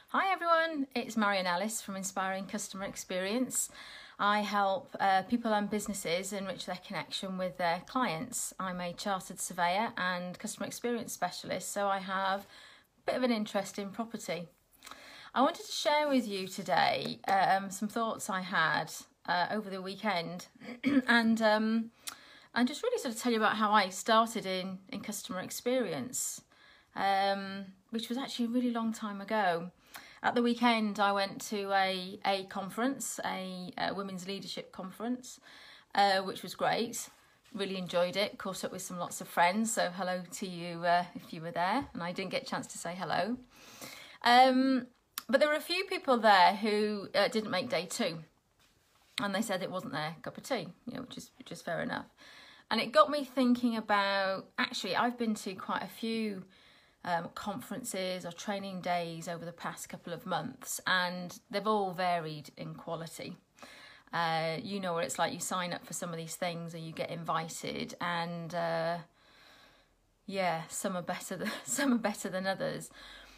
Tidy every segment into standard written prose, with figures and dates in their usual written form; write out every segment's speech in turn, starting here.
Hi everyone, it's Marion Ellis from Inspiring Customer Experience. I help people and businesses enrich their connection with their clients. I'm a chartered surveyor and customer experience specialist, so I have a bit of an interest in property. I wanted to share with you today some thoughts I had over the weekend and just really sort of tell you about how I started in customer experience, which was actually a really long time ago. At the weekend, I went to a conference, a women's leadership conference, which was great. Really enjoyed it. Caught up with lots of friends. So hello to you if you were there. And I didn't get a chance to say hello. But there were a few people there who didn't make day two, and they said it wasn't their cup of tea, which is fair enough. And it got me thinking about, actually, I've been to quite a few conferences or training days over the past couple of months, and they've all varied in quality. You know what it's like. You sign up for some of these things or you get invited, and yeah, some are better than others,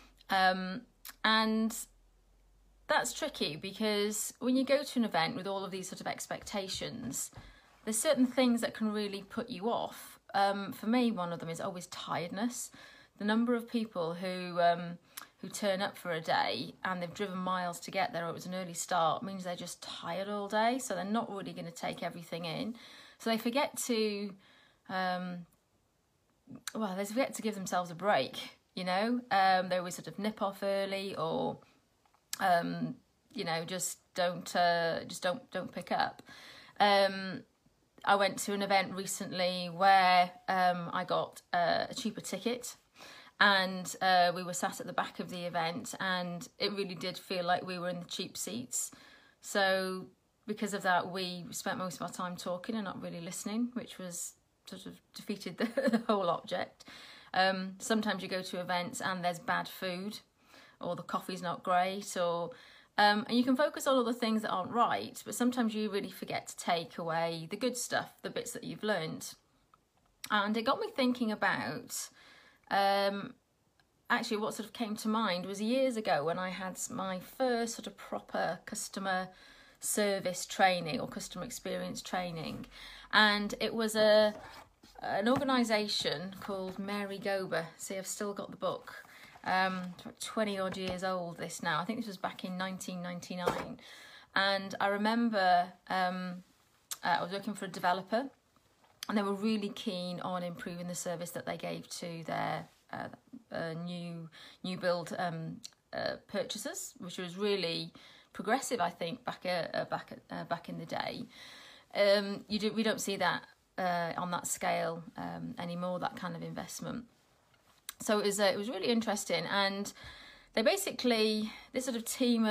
and that's tricky because when you go to an event with all of these sort of expectations, there's certain things that can really put you off. For me, one of them is always tiredness. The number of people who turn up for a day and they've driven miles to get there, or it was an early start, means they're just tired all day, so they're not really going to take everything in. So they forget to, they forget to give themselves a break. They always sort of nip off early, or just don't pick up. I went to an event recently where I got a cheaper ticket. And we were sat at the back of the event, and it really did feel like we were in the cheap seats. So because of that, we spent most of our time talking and not really listening, which was sort of defeated the whole object. Sometimes you go to events and there's bad food, or the coffee's not great, or and you can focus on all the things that aren't right, but sometimes you really forget to take away the good stuff, the bits that you've learned. And it got me thinking about actually what sort of came to mind was years ago when I had my first sort of proper customer service training or customer experience training, and it was an organisation called Mary Gober. See, I've still got the book. 20 odd years old this now. I think this was back in 1999, and I remember I was working for a developer, and they were really keen on improving the service that they gave to their new build purchasers, which was really progressive, I think, back in the day. We don't see that on that scale anymore, that kind of investment. So it was really interesting, and they basically, this sort of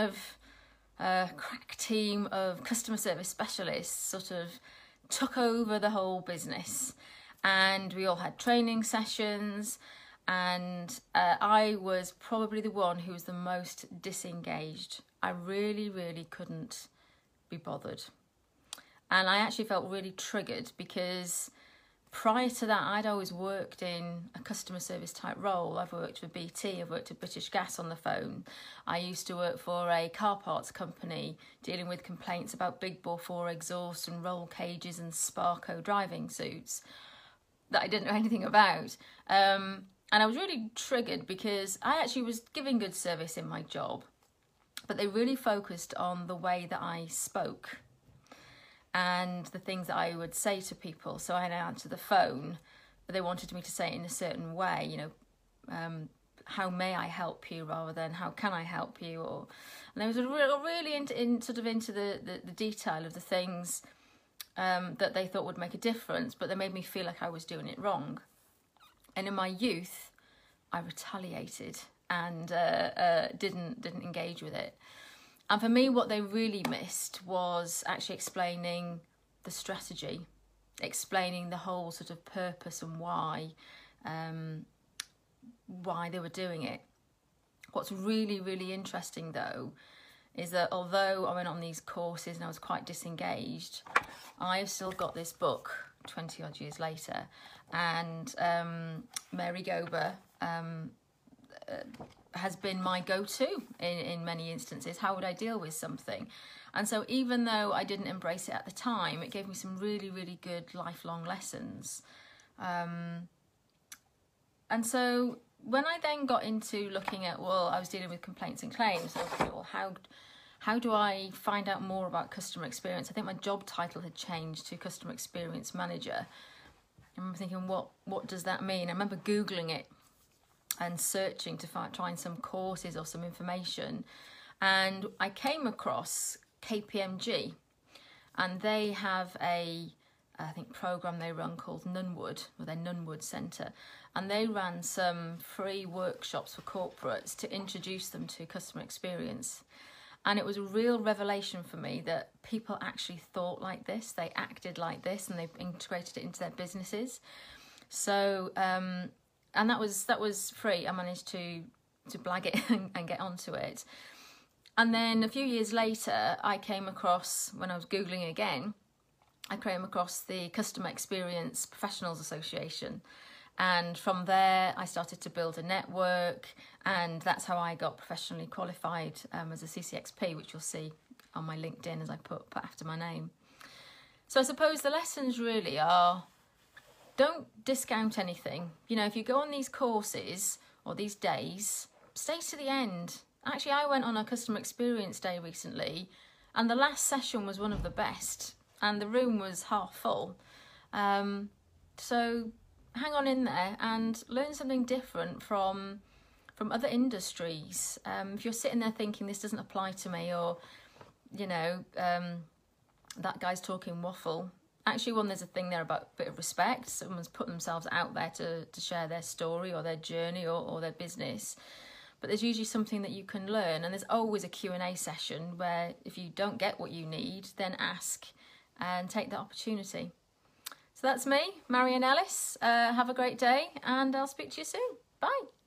crack team of customer service specialists sort of took over the whole business, and we all had training sessions, and I was probably the one who was the most disengaged. I really, really couldn't be bothered, and I actually felt really triggered because prior to that, I'd always worked in a customer service type role. I've worked for BT, I've worked at British Gas on the phone. I used to work for a car parts company dealing with complaints about big bore 4 exhaust and roll cages and Sparco driving suits that I didn't know anything about. And I was really triggered because I actually was giving good service in my job, but they really focused on the way that I spoke and the things that I would say to people. So I'd answer the phone, but they wanted me to say it in a certain way, how may I help you, rather than how can I help you, and they were really into the detail of the things that they thought would make a difference, but they made me feel like I was doing it wrong. And in my youth, I retaliated and didn't engage with it. And for me, what they really missed was actually explaining the strategy, explaining the whole sort of purpose and why they were doing it. What's really, really interesting, though, is that although I went on these courses and I was quite disengaged, I've still got this book 20 odd years later, and Mary Gober has been my go-to in many instances. How would I deal with something? And so even though I didn't embrace it at the time, it gave me some really, really good lifelong lessons. And so when I then got into looking at, well, I was dealing with complaints and claims, so well, how do I find out more about customer experience? I think my job title had changed to customer experience manager. I remember thinking, what does that mean? I remember Googling it and searching to find some courses or some information. And I came across KPMG, and they have I think, program they run called Nunwood, or their Nunwood Centre. And they ran some free workshops for corporates to introduce them to customer experience. And it was a real revelation for me that people actually thought like this, they acted like this, and they've integrated it into their businesses. So, and that was free. I managed to blag it and get onto it. And then a few years later, I came across, when I was Googling again, I came across the Customer Experience Professionals Association. And from there, I started to build a network, and that's how I got professionally qualified as a CCXP, which you'll see on my LinkedIn as I put after my name. So I suppose the lessons really are, don't discount anything. You know, if you go on these courses or these days, stay to the end. Actually, I went on a customer experience day recently, and the last session was one of the best, and the room was half full. So hang on in there and learn something different from other industries. If you're sitting there thinking this doesn't apply to me, or you know, that guy's talking waffle. Actually, there's a thing there about a bit of respect. Someone's put themselves out there to share their story or their journey or their business. But there's usually something that you can learn, and there's always a Q&A session where if you don't get what you need, then ask and take the opportunity. So that's me, Marion Ellis. Have a great day, and I'll speak to you soon. Bye.